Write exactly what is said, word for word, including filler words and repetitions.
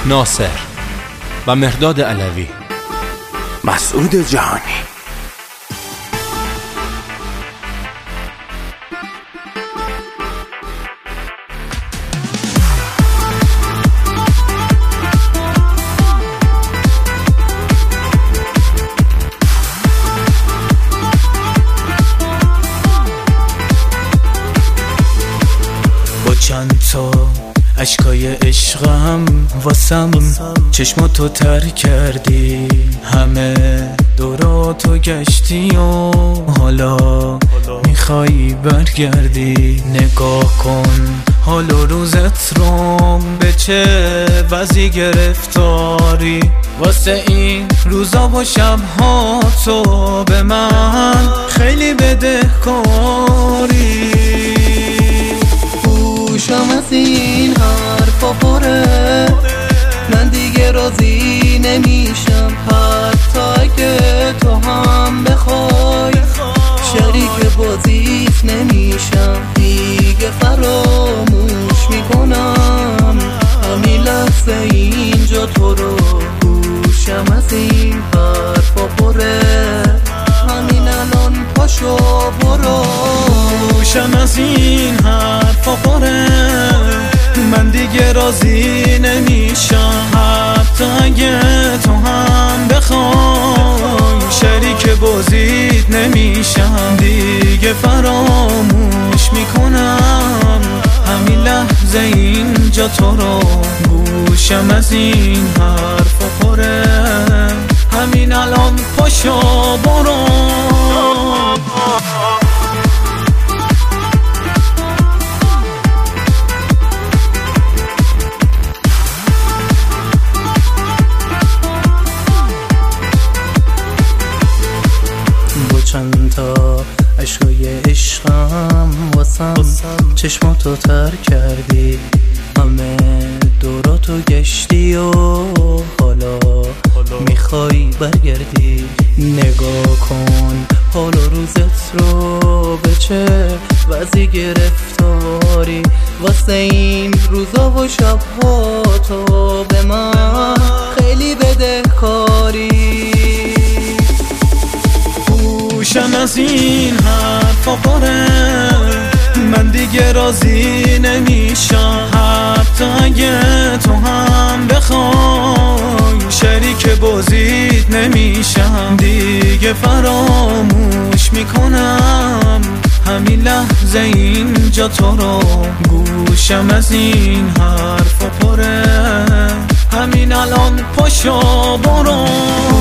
ناصر و مهرداد علوی. مسعود جهانی. با چند تا عشقای عشقم واسم چشماتو تر کردی، همه دوراتو گشتی و حالا میخوایی برگردی. نگاه کن حال و روزت رو، به چه وضعی گرفتاری. واسه این روزا و شبها تو به من خیلی بدهکاری. گوشم از این حرفا پره، من دیگه راضی نمیشم. حتی اگه تو هم بخوای شریک بازیت نمیشم. دیگه فراموش میکنم همین لحظه اینجا تو رو. گوشم از این حرفا پره، همین الان پاشو برو. گوشم از این حرفا پره، من دیگه راضی نمیشم. حتی اگه تو هم بخوای شریک بازیت نمیشم. دیگه فراموش میکنم همین لحظه اینجا تو رو. گوشم از این حرفا پره، همین الان پاشو برو. چند تا عشقای عشقم واسم چشماتو تر کردی، همه دوراتو گشتی و حالا میخوای برگردی. نگاه کن حال و روزت رو، به چه وضعی گرفتاری. واسه این روزا و شبها تو به من خیلی بدهکاری. گوشم از این حرفا پره، من دیگه راضی نمیشم. حتی اگه تو هم بخوای شریک بازیت نمیشم. دیگه فراموش میکنم همین لحظه اینجا تو رو. گوشم از این حرفا پره، همین الان پاشو برو.